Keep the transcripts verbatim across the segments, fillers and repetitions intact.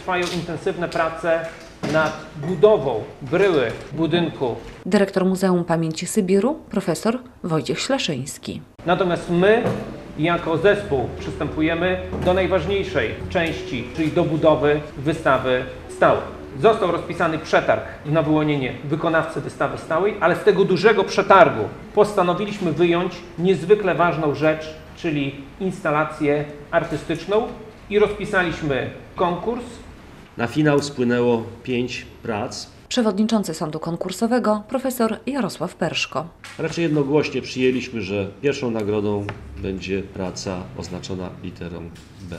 trwają intensywne prace nad budową bryły budynku. Dyrektor Muzeum Pamięci Sybiru, profesor Wojciech Ślaszyński. Natomiast my jako zespół przystępujemy do najważniejszej części, czyli do budowy wystawy stałej. Został rozpisany przetarg na wyłonienie wykonawcy wystawy stałej, ale z tego dużego przetargu postanowiliśmy wyjąć niezwykle ważną rzecz, czyli instalację artystyczną i rozpisaliśmy konkurs. Na finał spłynęło pięć prac. Przewodniczący sądu konkursowego profesor Jarosław Perszko. Raczej jednogłośnie przyjęliśmy, że pierwszą nagrodą będzie praca oznaczona literą B.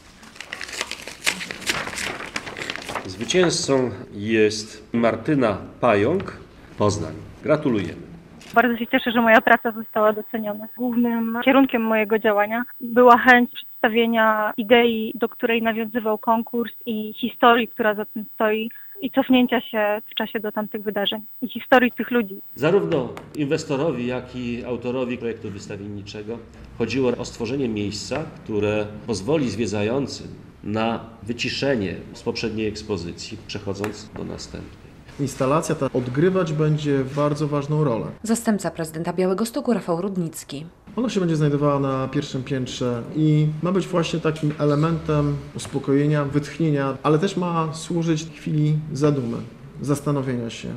Zwycięzcą jest Martyna Pająk, Poznań. Gratulujemy. Bardzo się cieszę, że moja praca została doceniona. Głównym kierunkiem mojego działania była chęć przedstawienia idei, do której nawiązywał konkurs i historii, która za tym stoi, i cofnięcia się w czasie do tamtych wydarzeń i historii tych ludzi. Zarówno inwestorowi, jak i autorowi projektu wystawienniczego chodziło o stworzenie miejsca, które pozwoli zwiedzającym na wyciszenie z poprzedniej ekspozycji, przechodząc do następnej. Instalacja ta odgrywać będzie bardzo ważną rolę. Zastępca prezydenta Białegostoku Rafał Rudnicki. Ona się będzie znajdowała na pierwszym piętrze i ma być właśnie takim elementem uspokojenia, wytchnienia, ale też ma służyć chwili zadumy, zastanowienia się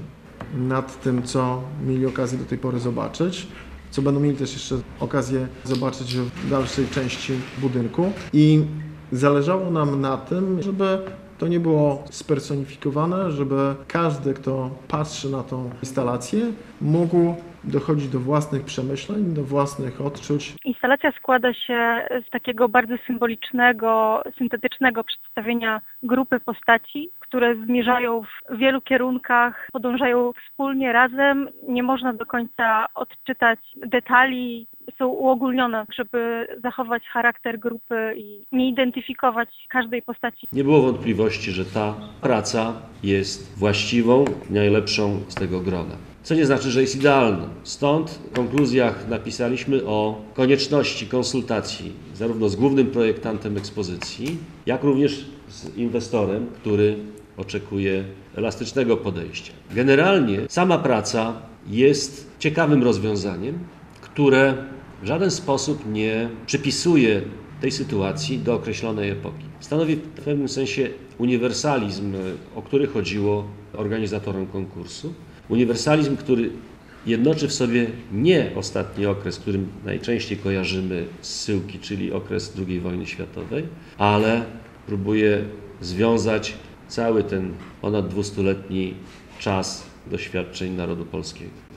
nad tym, co mieli okazję do tej pory zobaczyć, co będą mieli też jeszcze okazję zobaczyć w dalszej części budynku. I zależało nam na tym, żeby to nie było spersonifikowane, żeby każdy, kto patrzy na tą instalację, mógł dochodzić do własnych przemyśleń, do własnych odczuć. Instalacja składa się z takiego bardzo symbolicznego, syntetycznego przedstawienia grupy postaci, które zmierzają w wielu kierunkach, podążają wspólnie, razem. Nie można do końca odczytać detali, są uogólnione, żeby zachować charakter grupy i nie identyfikować każdej postaci. Nie było wątpliwości, że ta praca jest właściwą, najlepszą z tego grona. Co nie znaczy, że jest idealna. Stąd w konkluzjach napisaliśmy o konieczności konsultacji zarówno z głównym projektantem ekspozycji, jak również z inwestorem, który oczekuje elastycznego podejścia. Generalnie sama praca jest ciekawym rozwiązaniem, które w żaden sposób nie przypisuje tej sytuacji do określonej epoki. Stanowi w pewnym sensie uniwersalizm, o który chodziło organizatorom konkursu. Uniwersalizm, który jednoczy w sobie nie ostatni okres, którym najczęściej kojarzymy zsyłki, czyli okres drugiej wojny światowej, ale próbuje związać cały ten ponad dwustuletni czas doświadczeń narodu polskiego.